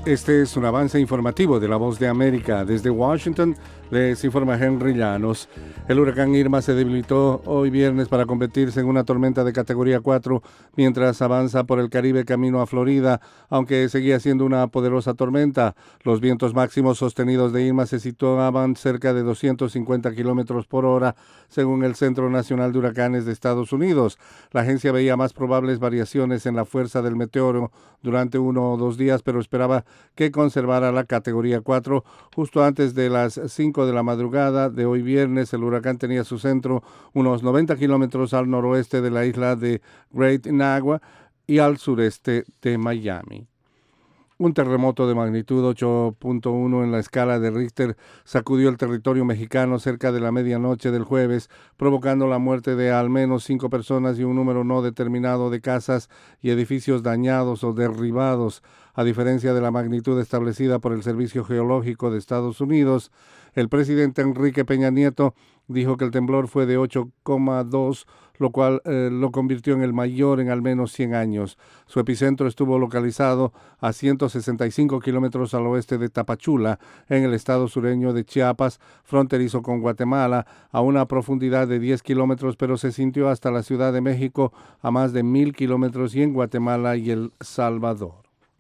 Este es un avance informativo de La Voz de América. Desde Washington les informa Henry Llanos. El huracán Irma se debilitó hoy viernes para convertirse en una tormenta de categoría 4 mientras avanza por el Caribe camino a Florida, aunque seguía siendo una poderosa tormenta. Los vientos máximos sostenidos de Irma se situaban cerca de 250 kilómetros por hora, según el Centro Nacional de Huracanes de Estados Unidos. La agencia veía más probables variaciones en la fuerza del meteoro durante 1 o 2 días, pero esperaba que conservara la categoría 4. Justo antes de las 5 de la madrugada de hoy viernes, el huracán tenía su centro unos 90 kilómetros al noroeste de la isla de Great Nagua y al sureste de Miami. Un terremoto de magnitud 8.1 en la escala de Richter sacudió el territorio mexicano cerca de la medianoche del jueves, provocando la muerte de al menos 5 personas y un número no determinado de casas y edificios dañados o derribados. A diferencia de la magnitud establecida por el Servicio Geológico de Estados Unidos, el presidente Enrique Peña Nieto dijo que el temblor fue de 8,2, lo cual lo convirtió en el mayor en al menos 100 años. Su epicentro estuvo localizado a 165 kilómetros al oeste de Tapachula, en el estado sureño de Chiapas, fronterizo con Guatemala, a una profundidad de 10 kilómetros, pero se sintió hasta la Ciudad de México a más de 1,000 kilómetros y en Guatemala y El Salvador.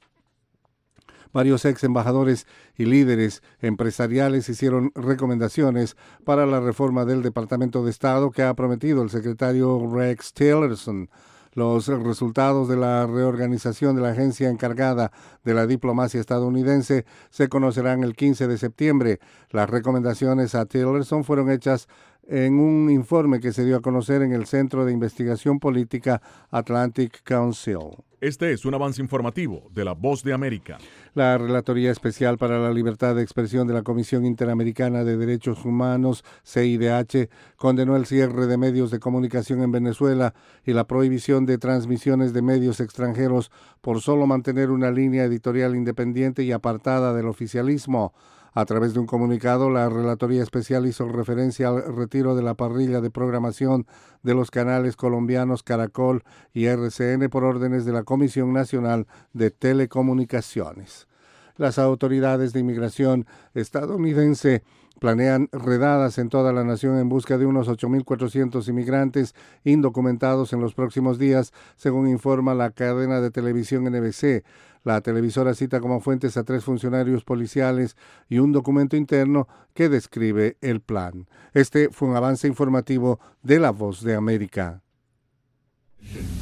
Varios ex embajadores y líderes empresariales hicieron recomendaciones para la reforma del Departamento de Estado que ha prometido el secretario Rex Tillerson. Los resultados de la reorganización de la agencia encargada de la diplomacia estadounidense se conocerán el 15 de septiembre. Las recomendaciones a Tillerson fueron hechas en un informe que se dio a conocer en el Centro de Investigación Política Atlantic Council. Este es un avance informativo de La Voz de América. La Relatoría Especial para la Libertad de Expresión de la Comisión Interamericana de Derechos Humanos, CIDH, condenó el cierre de medios de comunicación en Venezuela y la prohibición de transmisiones de medios extranjeros por solo mantener una línea editorial independiente y apartada del oficialismo. A través de un comunicado, la Relatoría Especial hizo referencia al retiro de la parrilla de programación de los canales colombianos Caracol y RCN por órdenes de la Comisión Nacional de Telecomunicaciones. Las autoridades de inmigración estadounidense planean redadas en toda la nación en busca de unos 8,400 inmigrantes indocumentados en los próximos días, según informa la cadena de televisión NBC. La televisora cita como fuentes a 3 funcionarios policiales y un documento interno que describe el plan. Este fue un avance informativo de La Voz de América.